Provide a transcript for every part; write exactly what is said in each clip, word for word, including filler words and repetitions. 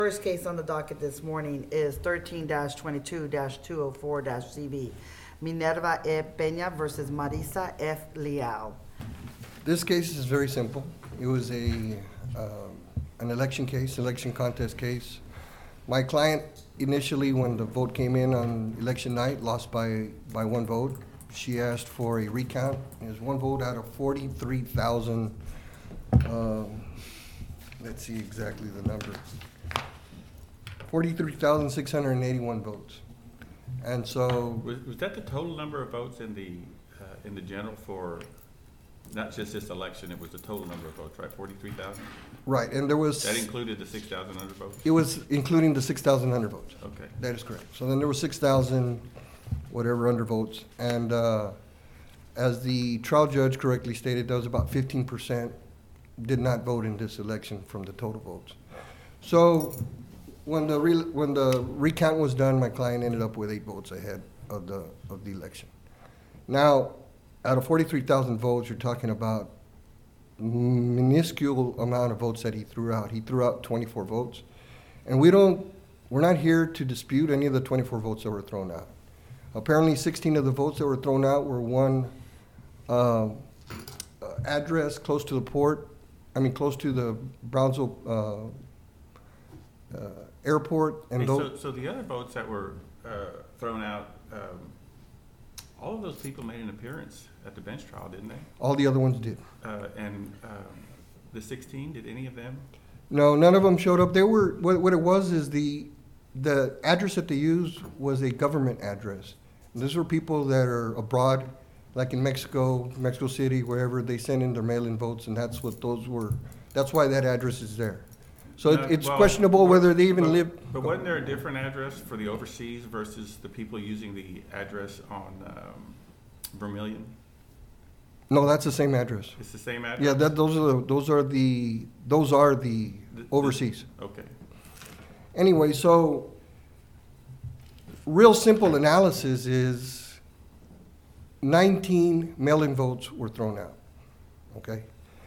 First case on the docket this morning is thirteen twenty-two two oh four Z B. Minerva E. Peña versus Marisa F. Leal. This case is very simple. It was a um, an election case, election contest case. My client initially, when the vote came in on election night, lost by, by one vote. She asked for a recount. It was one vote out of forty-three thousand. Um, let's see exactly the number. forty-three thousand six hundred eighty-one votes. And so... Was, was that the total number of votes in the, uh, in the general for not just this election, it was the total number of votes, right? forty-three thousand? Right, and there was... That included the six thousand under votes? It was including the six thousand under votes. Okay. That is correct. So then there were six thousand whatever under votes. And uh, as the trial judge correctly stated, there was about fifteen percent did not vote in this election from the total votes. So when the re when the recount was done, my client ended up with eight votes ahead of the of the election. Now, out of forty-three thousand votes, you're talking about minuscule amount of votes that he threw out. He threw out twenty-four votes, and we don't. We're not here to dispute any of the twenty-four votes that were thrown out. Apparently, sixteen of the votes that were thrown out were one uh, address close to the port. I mean, close to the Brownsville uh, uh, airport, and Hey, those. so, so the other votes that were uh, thrown out, um, all of those people made an appearance at the bench trial, didn't they? All the other ones did. Uh, and um, the sixteen, did any of them? No, none of them showed up. They were what, what it was is the the address that they used was a government address. And these were people that are abroad, like in Mexico, Mexico City, wherever they send in their mail-in votes, and that's what those were. That's why that address is there. So Uh, it, it's well, questionable but- whether they even but- live. But wasn't there a different address for the overseas versus the people using the address on um, Vermilion? No, that's the same address. It's the same address? Yeah, that those are the, those are the those are the The- the- overseas. Okay. Anyway, so real simple analysis is nineteen mail-in votes were thrown out, okay?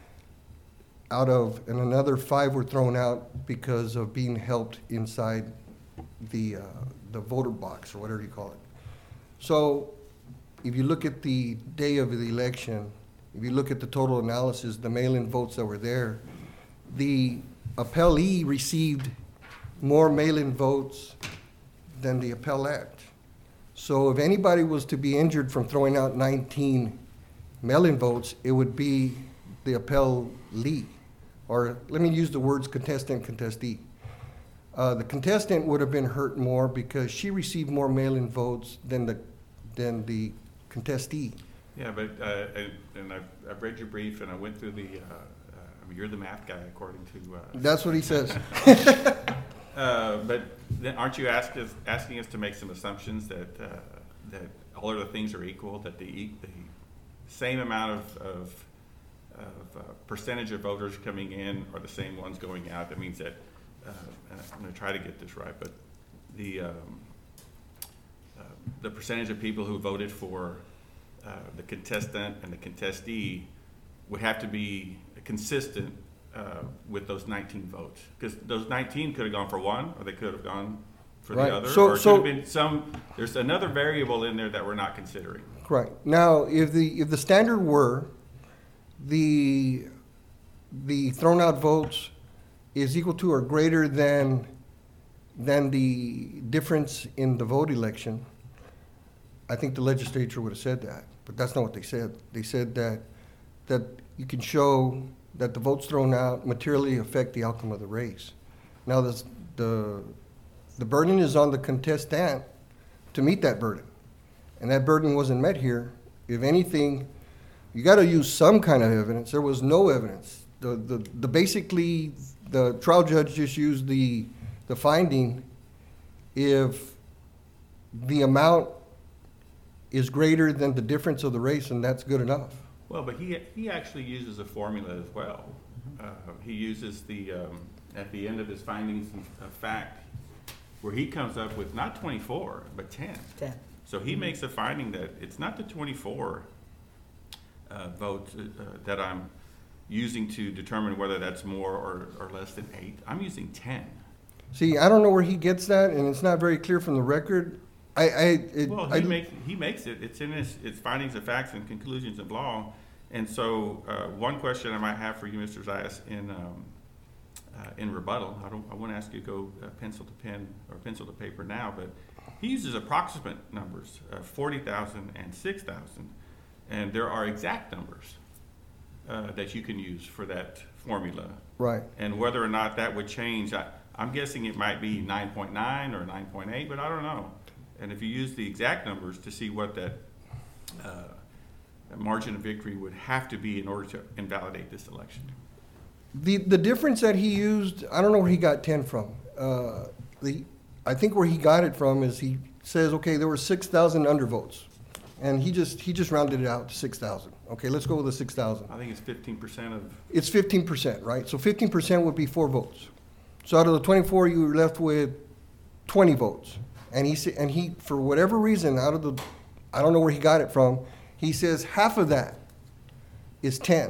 Out of, and another five were thrown out because of being helped inside the, uh, the voter box, or whatever you call it. So if you look at the day of the election, if you look at the total analysis, the mail-in votes that were there, the appellee received more mail-in votes than the appellant. So if anybody was to be injured from throwing out nineteen mail-in votes, it would be the appellee. Or let me use the words contestant, contestee. Uh, the contestant would have been hurt more because she received more mail-in votes than the, than the contestee. Yeah, but, uh, and, and I've, I've read your brief and I went through the, uh, uh, I mean, you're the math guy according to, uh, That's what he says. Uh, but then aren't you ask us, asking us to make some assumptions that, uh, that all of the things are equal, that the, e- the same amount of, of, of uh, percentage of voters coming in are the same ones going out? That means that, uh, and I'm going to try to get this right, but the, um, uh, the percentage of people who voted for uh, the contestant and the contestee would have to be consistent Uh, with those nineteen votes, because those nineteen could have gone for one, or they could have gone for Right. the other, So- or it so- could have been some. There's another variable in there that we're not considering. Right. Now, if the, if the standard were the, the thrown out votes is equal to or greater than, than the difference in the vote election, I think the legislature would have said that, but that's not what they said. They said that, that you can show that the votes thrown out materially affect the outcome of the race. Now, this, the, the burden is on the contestant to meet that burden. And that burden wasn't met here. If anything, you gotta use some kind of evidence. There was no evidence. The, the, the basically, the trial judge just used the, the finding if the amount is greater than the difference of the race, and that's good enough. Well, but he he actually uses a formula as well. Uh, he uses the um, at the end of his findings of fact, where he comes up with not twenty-four but ten. Ten. So he makes a finding that it's not the twenty-four uh, votes uh, that I'm using to determine whether that's more or, or less than eight. I'm using ten. See, I don't know where he gets that, and it's not very clear from the record. I, I, it, Well, I, he makes, he makes it, it's in his, it's findings of facts and conclusions of law. And so, uh, one question I might have for you, Mister Zayas, in, um, uh, in rebuttal, I don't, I won't ask you to go uh, pencil to pen or pencil to paper now, but he uses approximate numbers, uh, forty thousand and six thousand. And there are exact numbers, uh, that you can use for that formula. right. And whether or not that would change, I, I'm guessing it might be nine point nine or nine point eight, but I don't know. And if you use the exact numbers to see what that uh, margin of victory would have to be in order to invalidate this election. The, the difference that he used, I don't know where he got ten from. Uh, the, I think where he got it from is he says, okay, there were six thousand undervotes. And he just, he just rounded it out to six thousand. Okay, let's go with the six thousand. I think it's fifteen percent of, It's fifteen percent, right? So fifteen percent would be four votes. So out of the twenty-four, you were left with twenty votes. And he said, and he, for whatever reason, out of the, I don't know where he got it from, he says half of that is ten.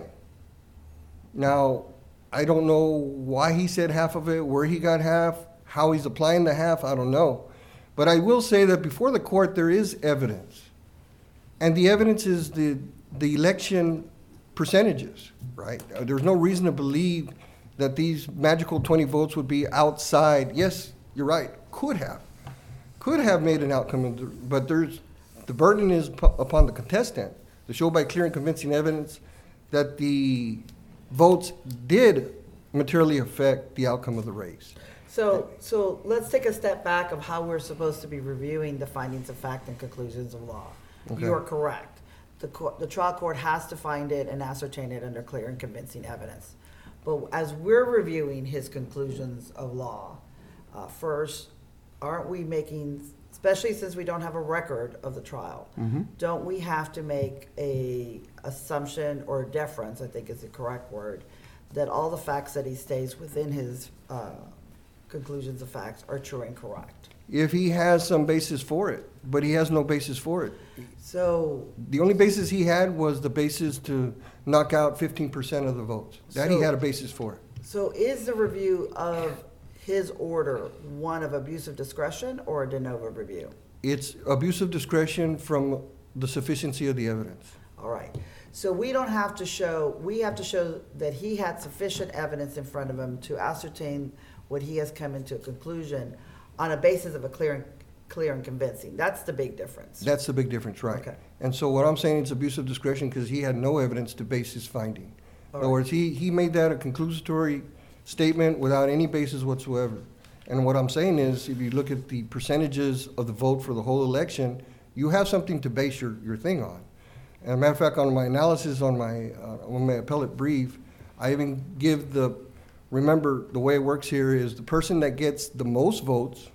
Now, I don't know why he said half of it, where he got half, how he's applying the half, I don't know. But I will say that before the court, there is evidence. And the evidence is the, the election percentages, right? Uh, There's no reason to believe that these magical twenty votes would be outside. Yes, you're right, could have. Could have made an outcome, of the- but there's, the burden is pu- upon the contestant to show by clear and convincing evidence that the votes did materially affect the outcome of the race. So, so let's take a step back of how we're supposed to be reviewing the findings of fact and conclusions of law. Okay. You are correct. The court, the trial court has to find it and ascertain it under clear and convincing evidence. But as we're reviewing his conclusions of law, uh, first, aren't we making, especially since we don't have a record of the trial, don't we have to make a assumption or deference, I think is the correct word, that all the facts that he states within his uh, conclusions of facts are true and correct? If he has some basis for it, but he has no basis for it. So, The only basis he had was the basis to knock out fifteen percent of the votes. That he So- had a basis for it. so is the review of his order one of abuse of discretion or a de novo review? It's abuse of discretion from the sufficiency of the evidence. All right. So we don't have to show, we have to show that he had sufficient evidence in front of him to ascertain what he has come into a conclusion on a basis of a clear and, clear and convincing. That's the big difference. That's the big difference, right? Okay. And so what I'm saying is abuse of discretion because he had no evidence to base his finding. All In other right. words, he, he made that a conclusory statement without any basis whatsoever. And what I'm saying is, if you look at the percentages of the vote for the whole election, you have something to base your, your thing on. And a matter of fact, on my analysis on my, uh, on my appellate brief, I even give the, remember, the way it works here is the person that gets the most votes,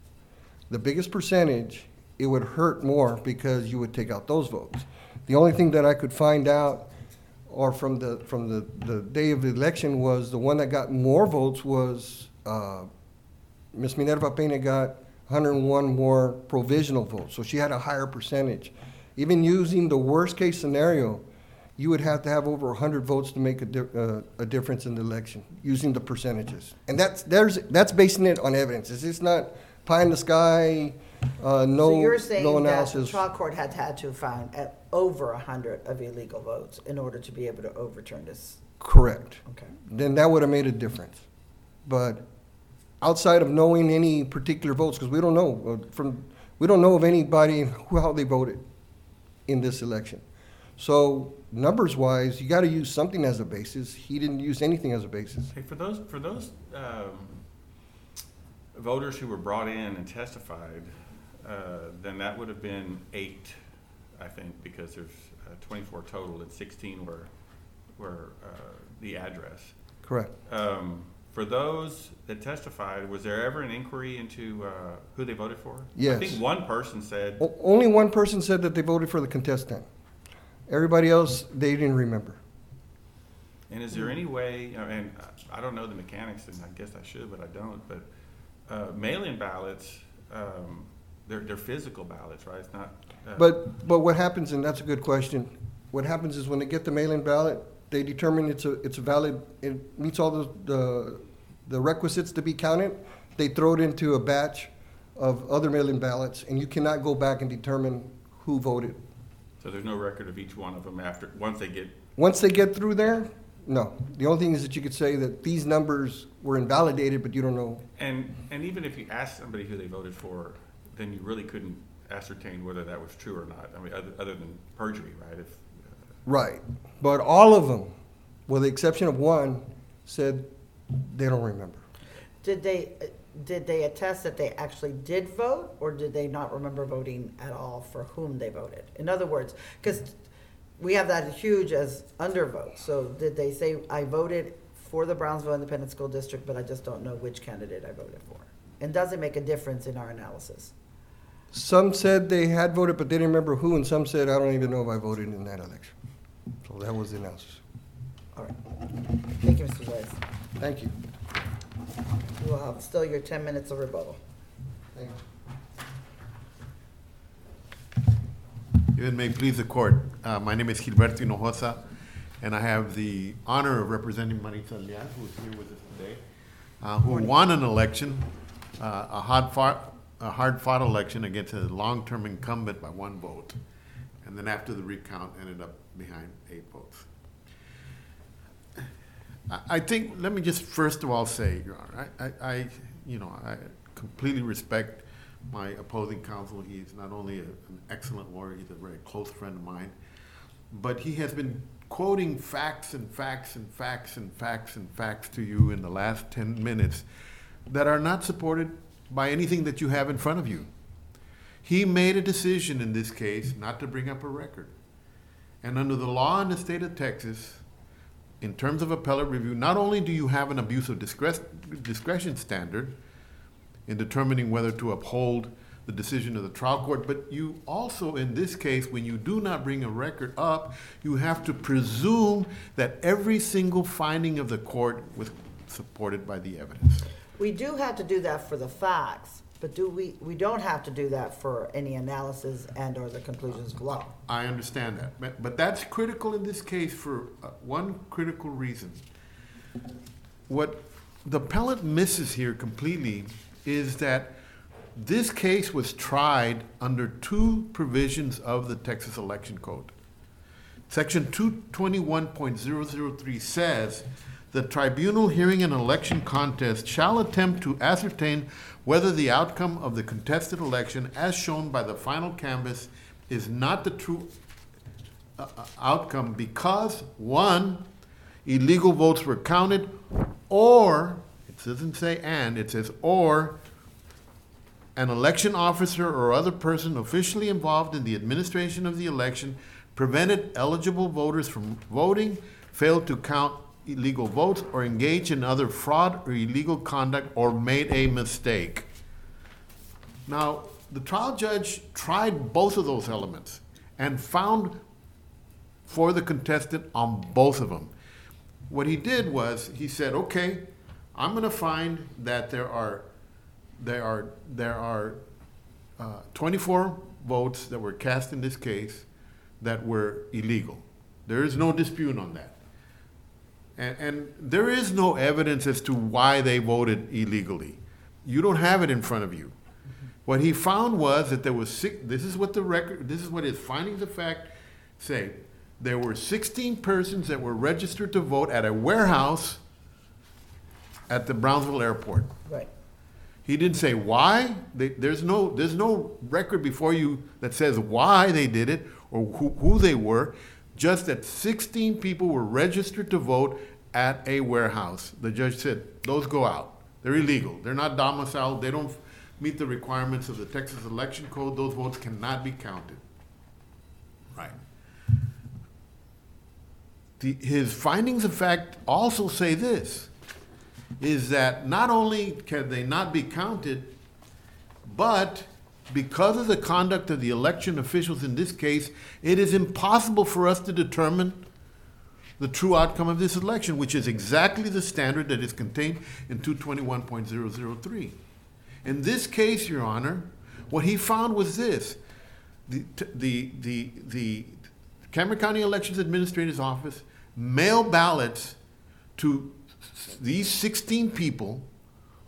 the biggest percentage, it would hurt more because you would take out those votes. The only thing that I could find out, or from the, from the, the day of the election, was the one that got more votes was, uh, Miss Minerva Pena got one hundred one more provisional votes, so she had a higher percentage. Even using the worst-case scenario, you would have to have over one hundred votes to make a, di- uh, a difference in the election, using the percentages. And that's, there's, that's basing it on evidence. It's just not pie in the sky, uh, no, So you're no saying that the analysis. trial court had had to have found at over a hundred of illegal votes in order to be able to overturn this? Correct. Okay. Then that would have made a difference. But outside of knowing any particular votes, because we don't know, uh, from, we don't know of anybody who, how they voted in this election. So numbers-wise, you got to use something as a basis. He didn't use anything as a basis. hey, for those, for those, um, voters who were brought in and testified, uh, then that would have been eight, I think, because there's uh, twenty-four total, and sixteen were, were, uh, the address. Correct. Um, for those that testified, was there ever an inquiry into, uh, who they voted for? I Yes. think one person said, O- Only one person said that they voted for the contestant. Everybody else, they didn't remember. and is there any way, I mean, I don't know the mechanics, and I guess I should, but I don't, but, uh, mail-in ballots, um, they're, they're physical ballots, right? It's not, uh, But, but what happens, and that's a good question, what happens is when they get the mail-in ballot, they determine it's a, it's a valid, it meets all the, the, the requisites to be counted, they throw it into a batch of other mail-in ballots, and you cannot go back and determine who voted. So there's no record of each one of them after, once they get, Once they get through there, no. The only thing is that you could say that these numbers were invalidated, but you don't know. and, and even if you asked somebody who they voted for, then you really couldn't ascertain whether that was true or not. I mean, other, other than perjury, right? If, Right. But all of them, with the exception of one, said they don't remember. Did they, did they attest that they actually did vote, or did they not remember voting at all for whom they voted? In other words, because we have that huge as undervote, so did they say, I voted for the Brownsville Independent School District, but I just don't know which candidate I voted for? And does it make a difference in our analysis? Some said they had voted, but they didn't remember who, and some said, I don't even know if I voted in that election. So that was the analysis. All right. Thank you, Mister Reyes. Thank you. You will have still your ten minutes of rebuttal. Thank you. If it may please the court, uh, my name is Gilberto Hinojosa, and I have the honor of representing Maritza Leal, who is here with us today, uh, who won an election, uh, a hard-fought, a hard-fought election against a long-term incumbent by one vote, and then after the recount, ended up behind eight votes. I, I think, let me just first of all say, Your Honor, I, I, I you know, I completely respect my opposing counsel. He's not only a, an excellent lawyer, he's a very close friend of mine, but he has been quoting facts and facts and facts and facts and facts to you in the last ten minutes that are not supported by anything that you have in front of you. He made a decision in this case not to bring up a record. And under the law in the state of Texas, in terms of appellate review, not only do you have an abuse of discretion, discretion standard in determining whether to uphold the decision of the trial court, but you also, in this case, when you do not bring a record up, you have to presume that every single finding of the court was supported by the evidence. We do have to do that for the facts, but do we, we don't have to do that for any analysis and or the conclusions of law. I understand that, but, but that's critical in this case for uh, one critical reason. What the appellant misses here completely is that this case was tried under two provisions of the Texas Election Code. Section two twenty-one point zero zero three says, the tribunal hearing an election contest shall attempt to ascertain whether the outcome of the contested election, as shown by the final canvass, is not the true uh, outcome because, one, illegal votes were counted, or, it doesn't say and, it says or, an election officer or other person officially involved in the administration of the election prevented eligible voters from voting, failed to count illegal votes, or engaged in other fraud or illegal conduct, or made a mistake. Now, the trial judge tried both of those elements and found for the contestant on both of them. What he did was he said, okay, I'm going to find that there are there are there are uh, twenty-four votes that were cast in this case that were illegal. There is no dispute on that. And, and there is no evidence as to why they voted illegally. You don't have it in front of you. Mm-hmm. What he found was that there was six, this is what the record, this is what his findings of fact say. There were sixteen persons that were registered to vote at a warehouse at the Brownsville airport. Right. He didn't say why. They, there's no there's no record before you that says why they did it or who, who they were. Just that sixteen people were registered to vote at a warehouse. The judge said, those go out. They're illegal. They're not domiciled. They don't meet the requirements of the Texas Election Code. Those votes cannot be counted. Right. The, his findings of fact also say this, is that not only can they not be counted, but because of the conduct of the election officials in this case, it is impossible for us to determine the true outcome of this election, which is exactly the standard that is contained in two twenty-one point zero zero three. In this case, Your Honor, what he found was this. The, the, the, the Cameron County Elections Administrator's Office mailed ballots to these sixteen people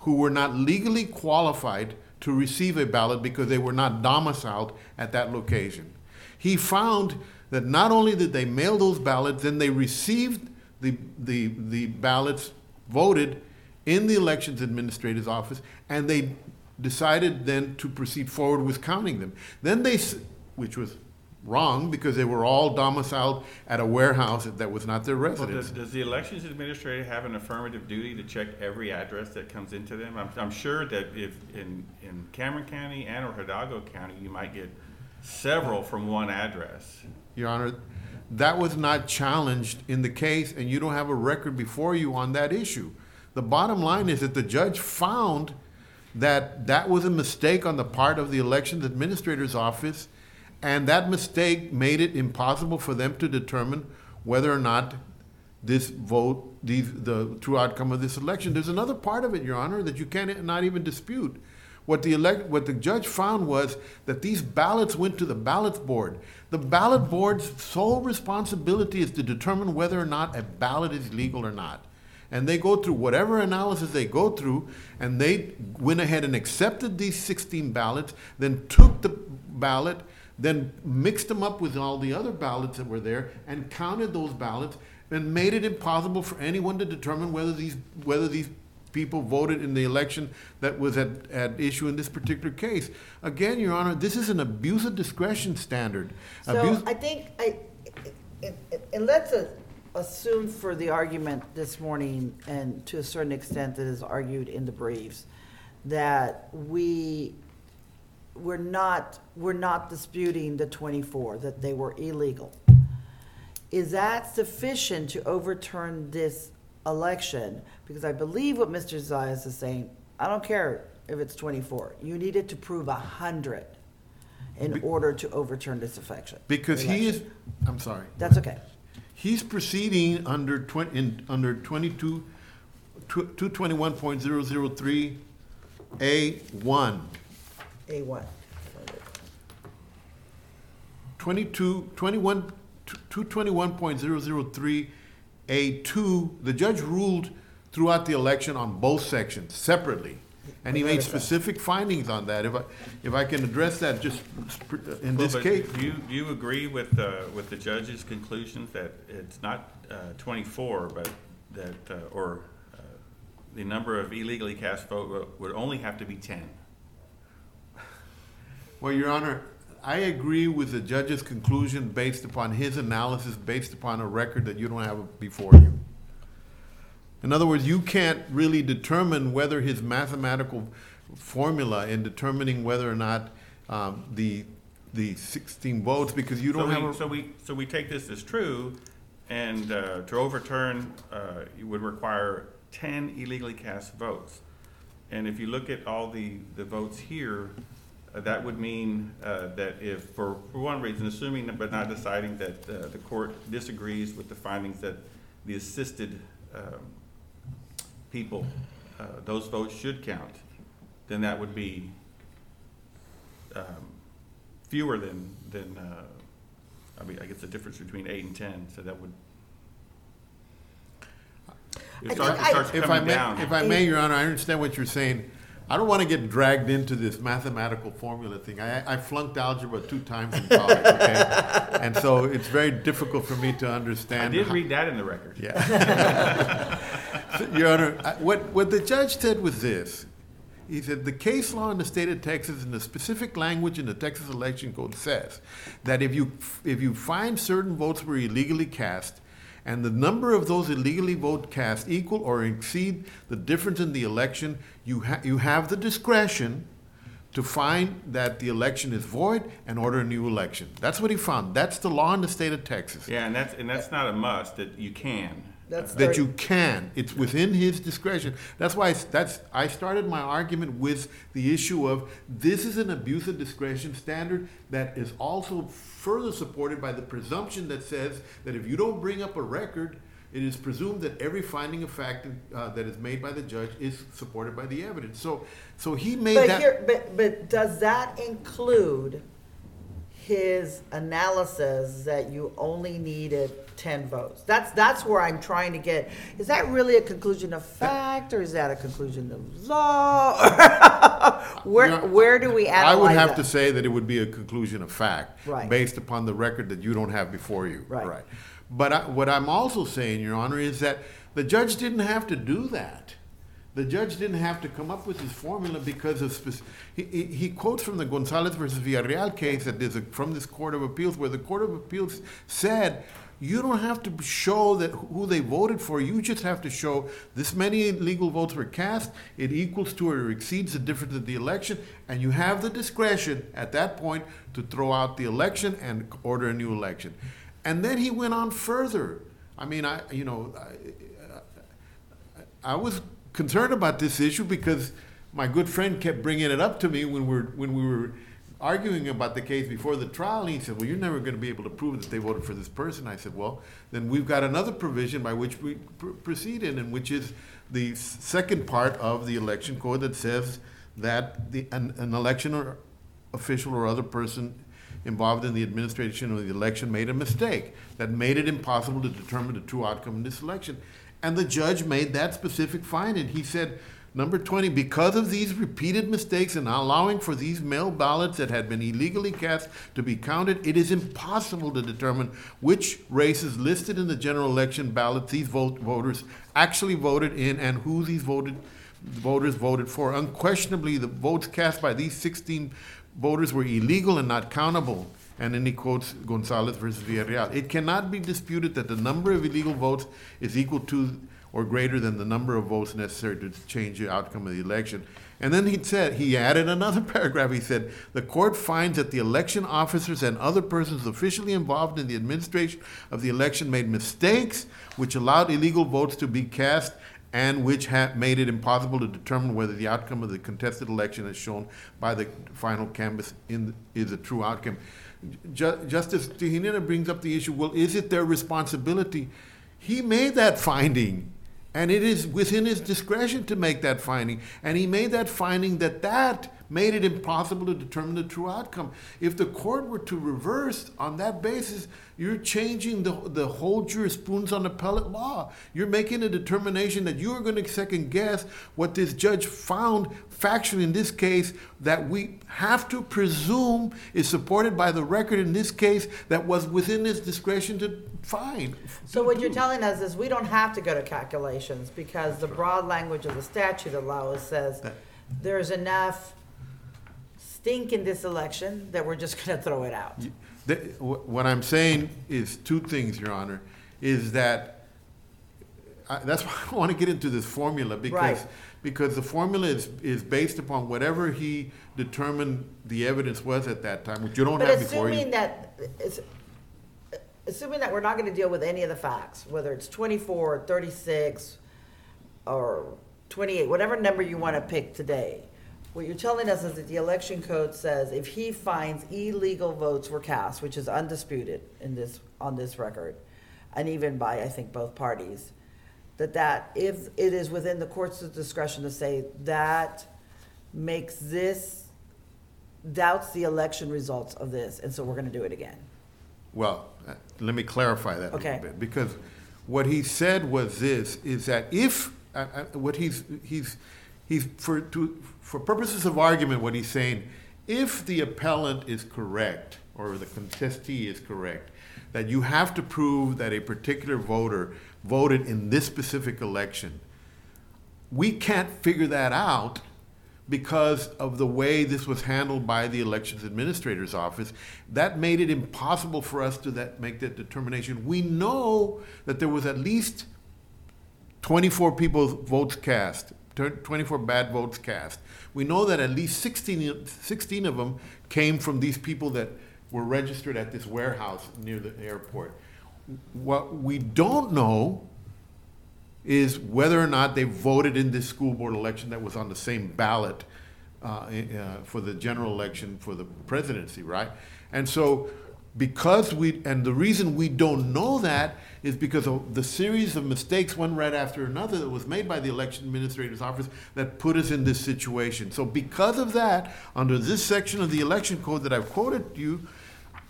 who were not legally qualified to receive a ballot because they were not domiciled at that location. He found that not only did they mail those ballots, then they received the, the, the ballots voted in the elections administrator's office, and they decided then to proceed forward with counting them. Then they, s- which was wrong because they were all domiciled at a warehouse that was not their Well, residence. does, does the elections administrator have an affirmative duty to check every address that comes into them? I'm, I'm sure that if in, in Cameron County and or Hidalgo County, you might get several from one address. Your Honor, that was not challenged in the case, and you don't have a record before you on that issue. The bottom line is that the judge found that that was a mistake on the part of the elections administrator's office, and that mistake made it impossible for them to determine whether or not this vote, these, the true outcome of this election. There's another part of it, Your Honor, that you can't not even dispute. What the elect, what the judge found was that these ballots went to the ballot board. The ballot board's sole responsibility is to determine whether or not a ballot is legal or not. And they go through whatever analysis they go through, and they went ahead and accepted these sixteen ballots, then took the ballot, then mixed them up with all the other ballots that were there, and counted those ballots, and made it impossible for anyone to determine whether these whether these people voted in the election that was at, at issue in this particular case. Again, Your Honor, this is an abuse of discretion standard. So Abuse- I think, I, and- and let's uh, assume for the argument this morning, and to a certain extent that is argued in the briefs, that we, we're not, we're not disputing the twenty-four, that they were illegal. Is that sufficient to overturn this election? Because I believe what Mister Zayas is saying, I don't care if it's twenty-four. You needed to prove a hundred in Be- order to overturn this election. Because he is, election. I'm sorry. That's okay. He's proceeding under twenty, in, under twenty-two, two twenty-one point zero zero three A one. A one. Twenty-two, twenty-one, two twenty-one point zero zero three A two, the judge ruled throughout the election on both sections separately. And he made specific findings on that. If I, if I can address that just in Well, this but case. Do you, do you agree with, uh, with the judge's conclusions that it's not, uh, twenty-four, but that, uh, or, uh, the number of illegally cast vote would only have to be ten? Well, Your Honor, I agree with the judge's conclusion based upon his analysis, based upon a record that you don't have before you. In other words, you can't really determine whether his mathematical formula in determining whether or not um, the the sixteen votes, because you don't So have we, a... so we, so we take this as true, and, uh, to overturn, uh, you would require ten illegally cast votes. And if you look at all the, the votes here, uh, that would mean, uh, that if, for, for one reason, assuming but not deciding that, uh, the court disagrees with the findings that the assisted, um, people, uh, those votes should count, then that would be, um, fewer than, than, uh, I mean, I guess the difference between eight and ten, so that would. It I starts, think it starts If I coming may, down. if I may, Your Honor, I understand what you're saying. I don't want to get dragged into this mathematical formula thing. I, I flunked algebra two times in college, okay? And so it's very difficult for me to I understand. did how- read that in the record. Yeah. So, Your Honor, I- what, what the judge said was this. He said, the case law in the state of Texas and the specific language in the Texas Election Code says that if you, if you find certain votes were illegally cast, and the number of those illegally vote cast equal or exceed the difference in the election, you, ha- you have the discretion to find that the election is void and order a new election. That's what he found. That's the law in the state of Texas. Yeah, and that's, and that's not a must, that you can. That's Uh, That Right. you can. It's within his discretion. That's why, it's- that's, I started my argument with the issue of this is an abuse of discretion standard that is also further supported by the presumption that says that if you don't bring up a record, it is presumed that every finding of fact uh, that is made by the judge is supported by the evidence. So, so he made But that. here, but, but does that include his analysis that you only needed ten votes. That's, that's where I'm trying to get, is that really a conclusion of fact, or is that a conclusion of law? Where, You know, where do we I would analyze have that? to say that it would be a conclusion of fact. Right. Based upon the record that you don't have before you. Right. But I, what I'm also saying, Your Honor, is that the judge didn't have to do that. The judge didn't have to come up with his formula because of, spec- he, he, he quotes from the Gonzalez versus Villarreal case that is from this Court of Appeals, where the Court of Appeals said, you don't have to show that who they voted for. You just have to show this many illegal votes were cast. It equals to or exceeds the difference of the election, and you have the discretion at that point to throw out the election and order a new election. And then he went on further. I mean, I you know, I, I was concerned about this issue because my good friend kept bringing it up to me when we were when we were arguing about the case before the trial. And he said, well, you're never going to be able to prove that they voted for this person. I said, well, then we've got another provision by which we pr- proceed in, and which is the s- second part of the election code that says that the, an, an election or official or other person involved in the administration of the election made a mistake that made it impossible to determine the true outcome in this election. And the judge made that specific finding. He said, number twenty, because of these repeated mistakes and allowing for these mail ballots that had been illegally cast to be counted, it is impossible to determine which races listed in the general election ballots these vote, voters actually voted in and who these voted voters voted for. Unquestionably, the votes cast by these sixteen voters were illegal and not countable. And then he quotes Gonzalez versus Villarreal. It cannot be disputed that the number of illegal votes is equal to or greater than the number of votes necessary to change the outcome of the election. And then he said, he added another paragraph. He said, the court finds that the election officers and other persons officially involved in the administration of the election made mistakes which allowed illegal votes to be cast and which ha- made it impossible to determine whether the outcome of the contested election as shown by the final canvass in, is a true outcome. Ju- Justice Tihinina brings up the issue, well, is it their responsibility? He made that finding, and it is within his discretion to make that finding. And he made that finding that that made it impossible to determine the true outcome. If the court were to reverse on that basis, you're changing the, the whole jurisprudence on appellate law. You're making a determination that you are going to second guess what this judge found factually in this case that we have to presume is supported by the record in this case that was within his discretion to find. So what you're telling us is we don't have to go to calculations because the broad language of the statute allows says there's enough stink in this election that we're just going to throw it out. The- wh- What I'm saying is two things, Your Honor, is that, I- that's why I want to get into this formula, because, Right. because the formula is, is based upon whatever he determined the evidence was at that time, which you don't But have before assuming you. that, it's- assuming that we're not going to deal with any of the facts, whether it's twenty-four, thirty-six, or twenty-eight, whatever number you want to pick today, what you're telling us is that the election code says if he finds illegal votes were cast, which is undisputed in this, on this record, and even by, I think, both parties, that that, if it is within the court's discretion to say that makes this, doubts the election results of this, and so we're gonna do it again. Well, uh, let me clarify that a Okay. little bit, because what he said was this, is that if, uh, uh, what he's, he's, he's, for, to, for purposes of argument, what he's saying, if the appellant is correct, or the contestee is correct, that you have to prove that a particular voter voted in this specific election, we can't figure that out because of the way this was handled by the elections administrator's office. That made it impossible for us to that, make that determination. We know that there was at least twenty-four people's votes cast, twenty-four bad votes cast. We know that at least sixteen, sixteen of them came from these people that were registered at this warehouse near the airport. What we don't know is whether or not they voted in this school board election that was on the same ballot uh, uh, for the general election for the presidency, right? And so because we, and the reason we don't know that is because of the series of mistakes, one right after another, that was made by the election administrator's office that put us in this situation. So because of that, under this section of the election code that I've quoted you,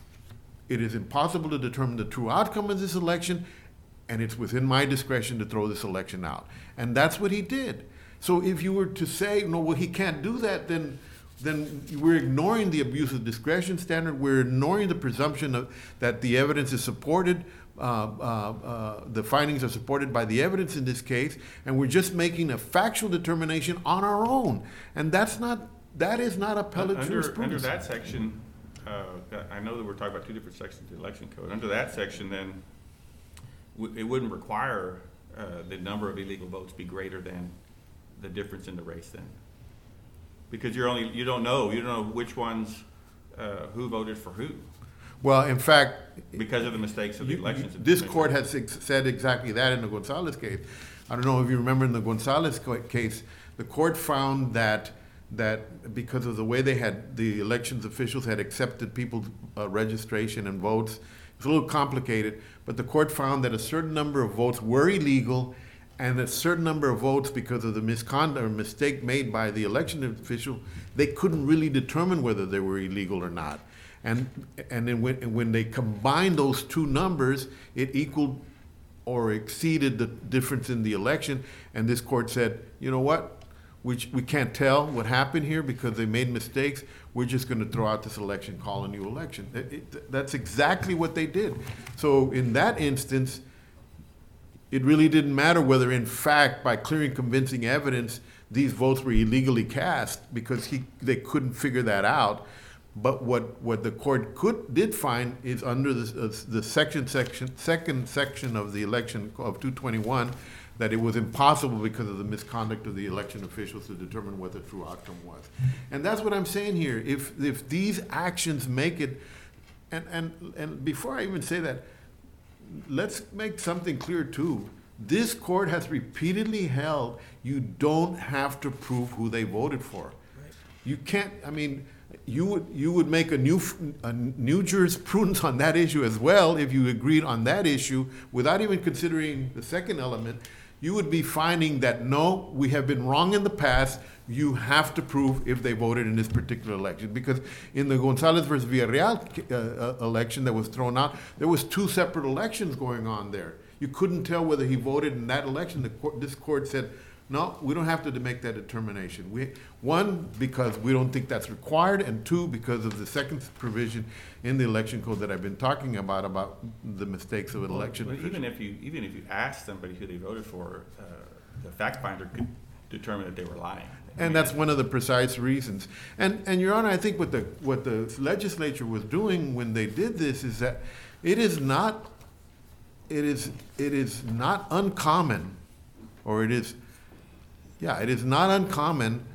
it is impossible to determine the true outcome of this election, and it's within my discretion to throw this election out. And that's what he did. So if you were to say, no, well, he can't do that, then then we're ignoring the abuse of discretion standard. We're ignoring the presumption of, that the evidence is supported, uh, uh, uh, the findings are supported by the evidence in this case, and we're just making a factual determination on our own. And that's not, that is not appellate Under, jurisprudence. under that section, uh, I know that we're talking about two different sections of the election code. Under that section, then, w- it wouldn't require uh, the number of illegal votes be greater than the difference in the race then. Because you're only, you don't know, you don't know which ones, uh, who voted for who, Well, in fact, because of the mistakes of the You- elections. you- This court has ex- said exactly that in the Gonzalez case. I don't know if you remember in the Gonzalez co- case, the court found that, that because of the way they had, the elections officials had accepted people's uh, registration and votes, it's a little complicated, but the court found that a certain number of votes were illegal, and a certain number of votes, because of the misconduct or mistake made by the election official, they couldn't really determine whether they were illegal or not. And, and then when, when they combined those two numbers, it equaled or exceeded the difference in the election. And this court said, you know what? We, we can't tell what happened here because they made mistakes. We're just going to throw out this election, call a new election. It, it, that's exactly what they did. So in that instance, it really didn't matter whether, in fact, by clear and convincing evidence, these votes were illegally cast, because he, they couldn't figure that out. But what, what the court could, did find is under the, uh, the section, section, second section of the election of two twenty-one, that it was impossible because of the misconduct of the election officials to determine what the true outcome was. And that's what I'm saying here. If, if these actions make it, and, and, and before I even say that, let's make something clear too. This court has repeatedly held you don't have to prove who they voted for. You can't, I mean, you would, you would make a new, a new jurisprudence on that issue as well if you agreed on that issue without even considering the second element. You would be finding that, no, we have been wrong in the past. You have to prove if they voted in this particular election. Because in the Gonzalez versus Villarreal uh, uh, election that was thrown out, there was two separate elections going on there. You couldn't tell whether he voted in that election. The court, this court said, no, we don't have to make that determination. We, one, because we don't think that's required, and two, because of the second provision in the election code that I've been talking about, about the mistakes of an Well, election but official. even if you, even if you asked somebody who they voted for, uh, the fact finder could determine that they were lying. I mean, And that's one of the precise reasons. And, and Your Honor, I think what the, what the legislature was doing when they did this is that it is not, it is, it is not uncommon, or it is, yeah, it is not uncommon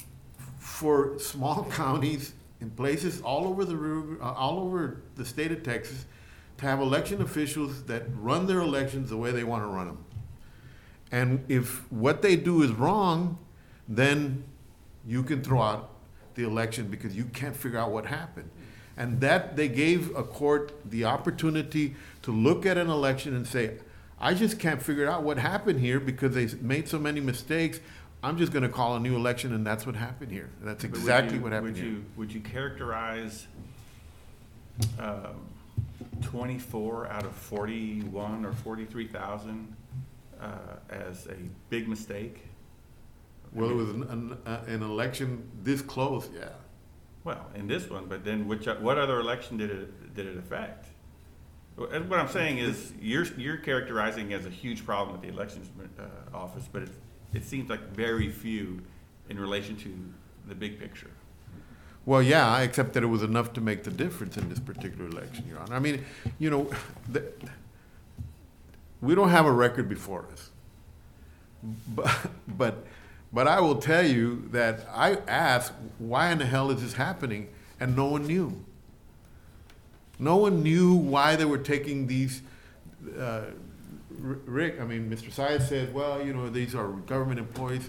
for small counties in places all over the, ru- uh, all over the state of Texas to have election officials that run their elections the way they want to run them. And if what they do is wrong, then you can throw out the election because you can't figure out what happened. And that they gave a court the opportunity to look at an election and say, I just can't figure out what happened here because they made so many mistakes. I'm just going to call a new election, and that's what happened here. That's but would exactly you- what happened would here. you, would you characterize um, twenty-four out of forty-one or forty-three thousand uh, as a big mistake? Well, it was an, an, uh, an election this close, yeah. Well, in this one, but then which, what other election did it, did it affect? Well, and what I'm saying is, you're, you're characterizing as a huge problem with the elections uh, office, but it, it seems like very few in relation to the big picture. Well, yeah, except that it was enough to make the difference in this particular election, Your Honor. I mean, you know, the, we don't have a record before us. But, but, but I will tell you that I asked, why in the hell is this happening? And no one knew. No one knew why they were taking these, uh, Rick, I mean, Mister Saez said, well, you know, these are government employees.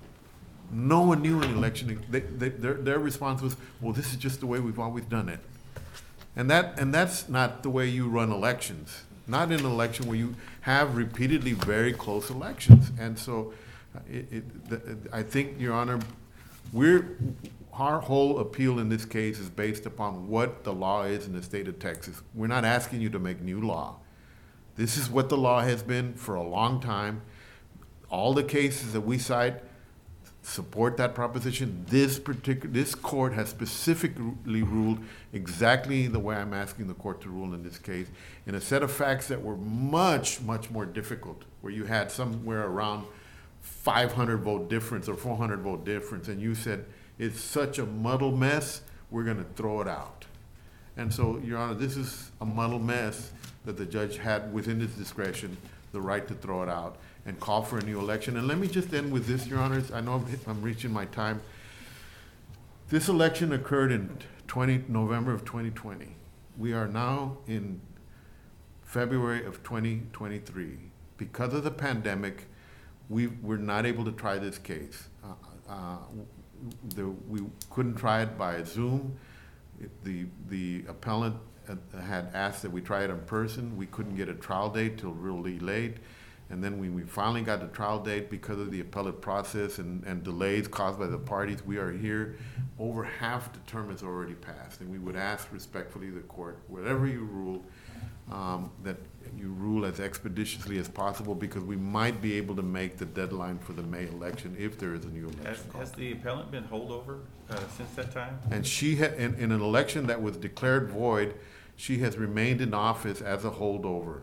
No one knew an election. They, they, their, their response was, well, this is just the way we've always done it. And that, and that's not the way you run elections. Not in an election where you have repeatedly very close elections. And so, it, it, the, I think, Your Honor, we're, our whole appeal in this case is based upon what the law is in the state of Texas. We're not asking you to make new law. This is what the law has been for a long time. All the cases that we cite support that proposition. This particular, this court has specifically ruled exactly the way I'm asking the court to rule in this case, in a set of facts that were much, much more difficult, where you had somewhere around five hundred vote difference or four hundred vote difference, and you said, it's such a muddled mess, we're gonna throw it out. And so, Your Honor, this is a muddled mess that the judge had within his discretion the right to throw it out and call for a new election. And let me just end with this, Your Honors. I know I'm, I'm reaching my time. This election occurred in twenty, November of twenty twenty. We are now in February of twenty twenty-three. Because of the pandemic, we were not able to try this case. Uh, uh, the, we couldn't try it by Zoom. It- The, the appellant uh, had asked that we try it in person. We couldn't get a trial date till really late. And then when we finally got the trial date, because of the appellate process and, and delays caused by the parties, we are here. Over half the term has already passed. And we would ask respectfully the court, whatever you rule, um, that you rule as expeditiously as possible, because we might be able to make the deadline for the May election if there is a new Has, election has called. the appellant been holdover uh, since that time? And she had, in, in an election that was declared void, she has remained in office as a holdover.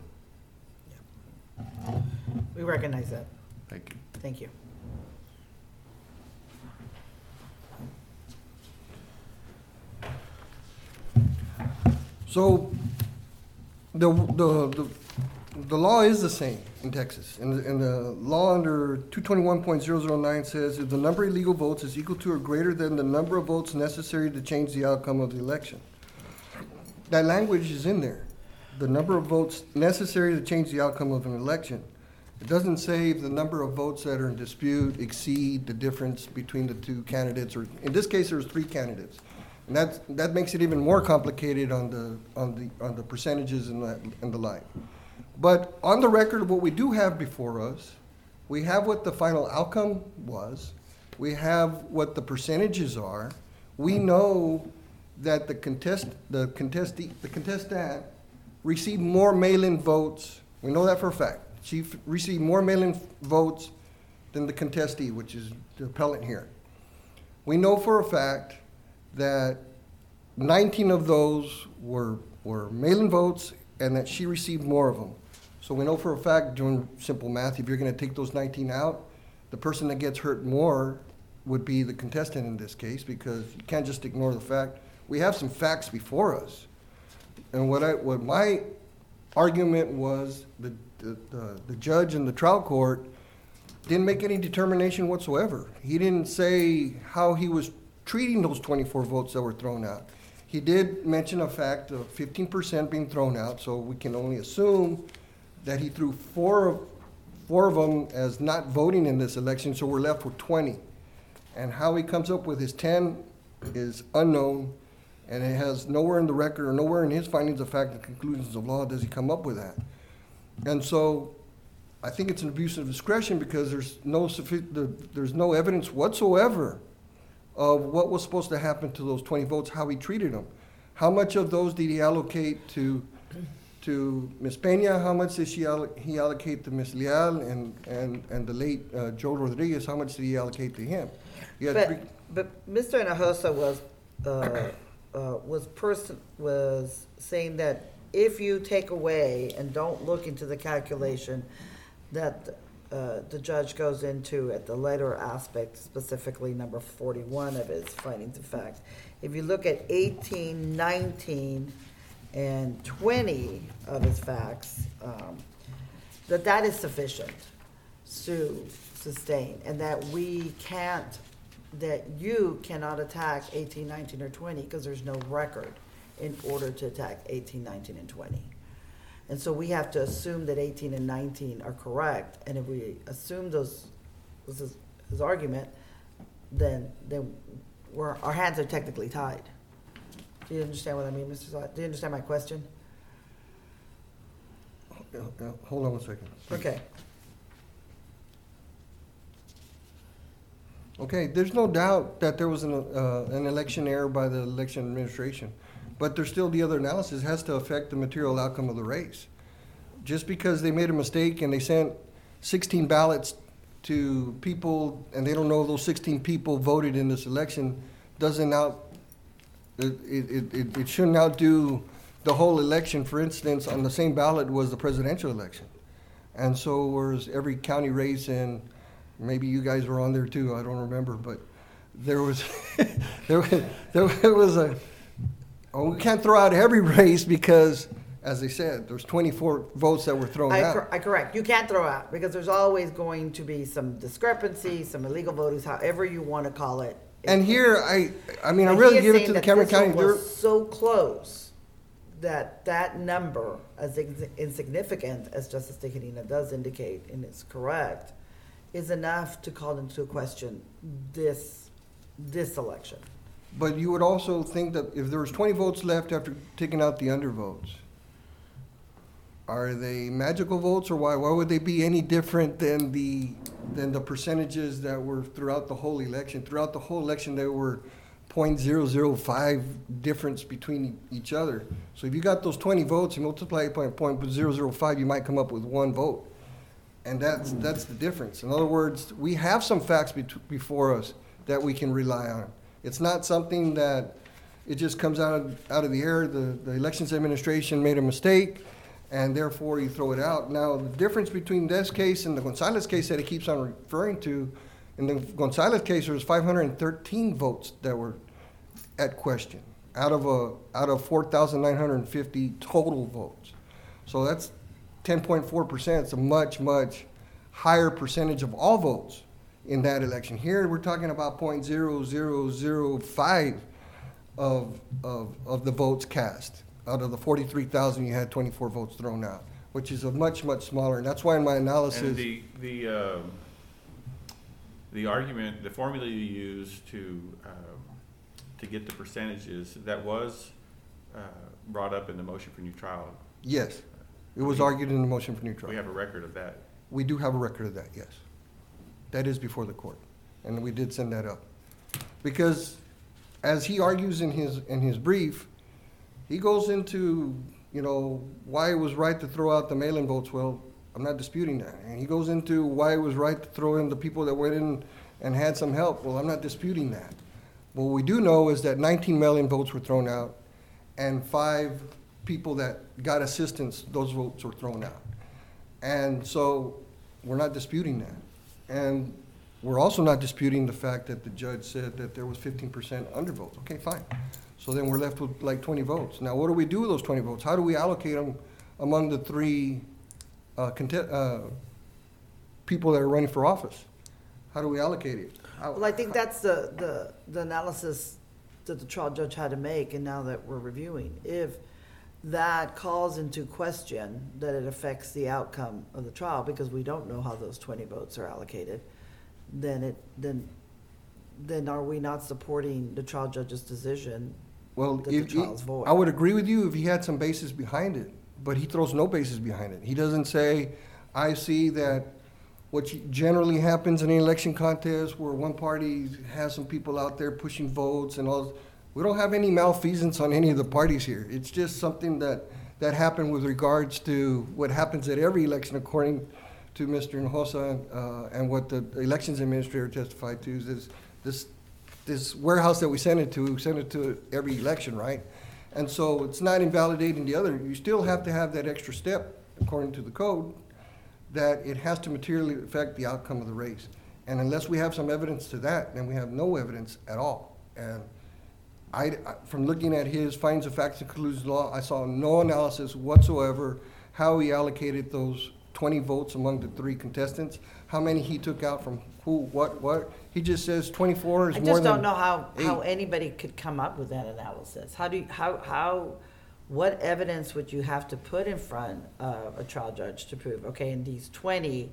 We recognize that. Thank you. Thank you. So, the, the, the, the law is the same in Texas. And, the- and the law under two twenty-one point zero zero nine says if the number of illegal votes is equal to or greater than the number of votes necessary to change the outcome of the election. That language is in there. The number of votes necessary to change the outcome of an election. It doesn't say if the number of votes that are in dispute exceed the difference between the two candidates, or in this case, there's three candidates. And that's, that makes it even more complicated on the, on the, on the percentages and that, and the like. But on the record, what we do have before us, we have what the final outcome was. We have what the percentages are. We know that the contest, the contestee, the contestant received more mail-in votes. We know that for a fact. She f- received more mail-in votes than the contestee, which is the appellant here. We know for a fact that nineteen of those were, were mail-in votes and that she received more of them. So we know for a fact, doing simple math, if you're gonna take those nineteen out, the person that gets hurt more would be the contestant in this case, because you can't just ignore the fact. We have some facts before us. And what I, what my argument was, the, the, the- the judge in the trial court didn't make any determination whatsoever. He didn't say how he was treating those twenty-four votes that were thrown out. He did mention a fact of fifteen percent being thrown out, so we can only assume that he threw four of, four of them as not voting in this election, so we're left with twenty. And how he comes up with his ten is unknown, and it has nowhere in the record or nowhere in his findings of fact and conclusions of law does he come up with that. And so I think it's an abuse of discretion because there's no suffi- the, there's no evidence whatsoever of what was supposed to happen to those twenty votes, how he treated them. How much of those did he allocate to, to Miz Peña? How much did she allo- he allocate to Miz Leal and, and, and the late uh, Joe Rodriguez? How much did he allocate to him? He had three- But, but Mister Hinojosa was, uh, uh, was person, was saying that if you take away and don't look into the calculation that, uh, the judge goes into at the letter aspect, specifically number forty-one of his findings of fact. If you look at eighteen, nineteen, and twenty of his facts, um, that that is sufficient to sustain, and that we can't, that you cannot attack eighteen, nineteen, or twenty, because there's no record in order to attack eighteen, nineteen, and twenty. And so we have to assume that eighteen and nineteen are correct, and if we assume those, this is his argument, then, then we're, our hands are technically tied. Do you understand what I mean, Mister Slat? Do you understand my question? uh, uh, Hold on one second. Okay. Okay, there's no doubt that there was an, uh, an election error by the election administration, but there's still the other analysis has to affect the material outcome of the race. Just because they made a mistake and they sent sixteen ballots to people and they don't know those sixteen people voted in this election doesn't out, it, it, it, it shouldn't outdo the whole election. For instance, on the same ballot was the presidential election. And so was every county race, and maybe you guys were on there too, I don't remember, but there was, there was, there was a, oh, we can't throw out every race because, as they said, there's twenty-four votes that were thrown I, out. cor- I correct. You can't throw out because there's always going to be some discrepancy, some illegal voters, however you want to call it. And here, I, I mean, I But really he is give it saying to the that Cameron this one County. They're- was so close that that number, as ex- insignificant as Justice Tejerina does indicate, and it's correct, is enough to call into question this this election. But you would also think that if there was twenty votes left after taking out the undervotes, are they magical votes, or why? Why would they be any different than the than the percentages that were throughout the whole election? Throughout the whole election, there were point zero zero five difference between each other. So if you got those twenty votes and multiply it by point zero zero five, you might come up with one vote, and that's that's the difference. In other words, we have some facts bet- before us that we can rely on. It's not something that it just comes out of, out of the air. The, the elections administration made a mistake, and therefore you throw it out. Now, the difference between this case and the Gonzalez case that he keeps on referring to, in the Gonzalez case, there was five hundred thirteen votes that were at question out of a out of four thousand nine hundred fifty total votes. So that's ten point four percent. It's a much, much higher percentage of all votes in that election. Here, we're talking about point zero zero zero five of, of, of the votes cast. Out of the forty-three thousand, you had twenty-four votes thrown out, which is a much, much smaller, and that's why in my analysis. And the, the, um, the argument, the formula you use to, um, to get the percentages, that was, uh, brought up in the motion for new trial. Yes, it was argued in the motion for new trial. We have a record of that. We do have a record of that, yes. That is before the court, and we did send that up. Because as he argues in his, in his brief, he goes into, you know, why it was right to throw out the mail-in votes. Well, I'm not disputing that. And he goes into why it was right to throw in the people that went in and had some help. Well, I'm not disputing that. What we do know is that nineteen mail-in votes were thrown out, and five people that got assistance, those votes were thrown out. And so we're not disputing that. And we're also not disputing the fact that the judge said that there was fifteen percent undervotes. Okay, fine. So then we're left with like twenty votes. Now, what do we do with those twenty votes? How do we allocate them among the three uh, conte- uh, people that are running for office? How do we allocate it? How- Well, I think that's the, the, the analysis that the trial judge had to make, and now that we're reviewing. If that calls into question that it affects the outcome of the trial, because we don't know how those twenty votes are allocated, then it, then, then are we not supporting the trial judge's decision Well, that the if, trial's void? I would agree with you if he had some basis behind it, but he throws no basis behind it. He doesn't say, I see that what generally happens in an election contest where one party has some people out there pushing votes and all. We don't have any malfeasance on any of the parties here. It's just something that, that happened with regards to what happens at every election, according to Mister Hinojosa, uh, and what the elections administrator testified to, is this, this, this warehouse that we send it to, we send it to every election, right? And so it's not invalidating the other. You still have to have that extra step, according to the code, that it has to materially affect the outcome of the race. And unless we have some evidence to that, then we have no evidence at all. And I, I- from looking at his findings of facts and conclusions of law, I saw no analysis whatsoever how he allocated those twenty votes among the three contestants, how many he took out from who, what, what. He just says twenty-four is I more just than don't know how, how eight. anybody could come up with that analysis. How do you, how, how, what evidence would you have to put in front of a trial judge to prove, okay, in these twenty,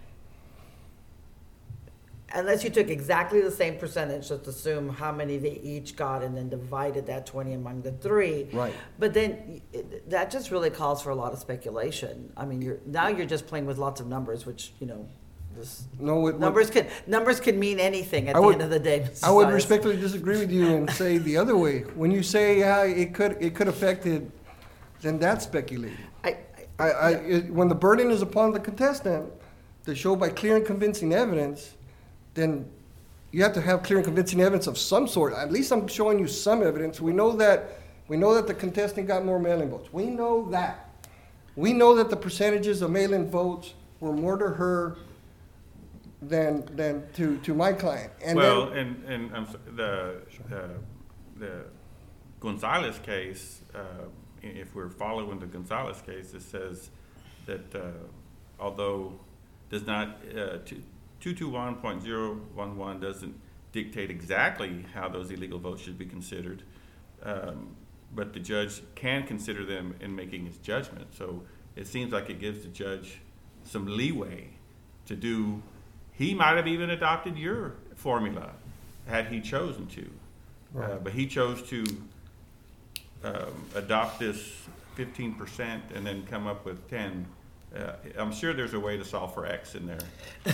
unless you took exactly the same percentage, let's assume how many they each got and then divided that twenty among the three. Right. But then it- that just really calls for a lot of speculation. I mean, you're, now you're just playing with lots of numbers, which, you know, Just- No, what- what- Numbers can, numbers can mean anything at I the would- end of the day. Mister I would Science. respectfully disagree with you and say the other way. When you say, yeah, it could, it could affect it, then that's speculating. I, I, I, it- when the burden is upon the contestant to show by clear and convincing evidence, then you have to have clear and convincing evidence of some sort. At least I'm showing you some evidence. We know that, we know that the contestant got more mail-in votes. We know that. We know that the percentages of mail-in votes were more to her than, than to, to my client. And Well, then, and, and I'm, so- the, the, the Gonzalez case, uh, i- if we're following the Gonzalez case, it says that, uh, although does not, uh, two twenty-one point zero one one doesn't dictate exactly how those illegal votes should be considered, um, but the judge can consider them in making his judgment. So it seems like it gives the judge some leeway to do. He might have even adopted your formula had he chosen to, uh, Right. but he chose to um, adopt this fifteen percent and then come up with ten. Uh, I'm sure there's a way to solve for X in there.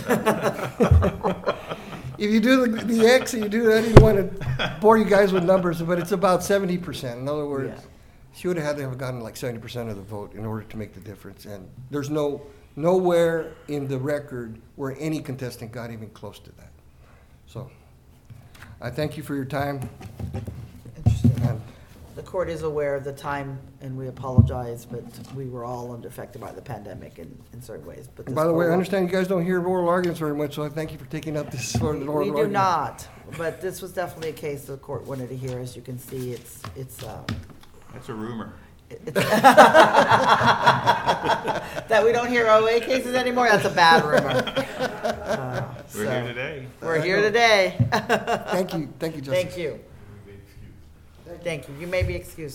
if you do the, the X, and you do, I didn't want to bore you guys with numbers, but it's about seventy percent. In other words, Yeah. she would have had to have gotten like seventy percent of the vote in order to make the difference. And there's no, nowhere in the record where any contestant got even close to that. So, I thank you for your time. Interesting. And The court is aware of the time, and we apologize, but we were all affected by the pandemic in, in certain ways. But and this by the way, I court- understand you guys don't hear oral arguments very much, so I thank you for taking up this sort of We oral we argument. do not, but this was definitely a case the court wanted to hear. As you can see, it's, it's, um, That's a rumor. it's- that we don't hear O A cases anymore, that's a bad rumor. Uh, We're so, here today. We're here today. Thank you, thank you, Justice. Thank you. Thank you. You may be excused.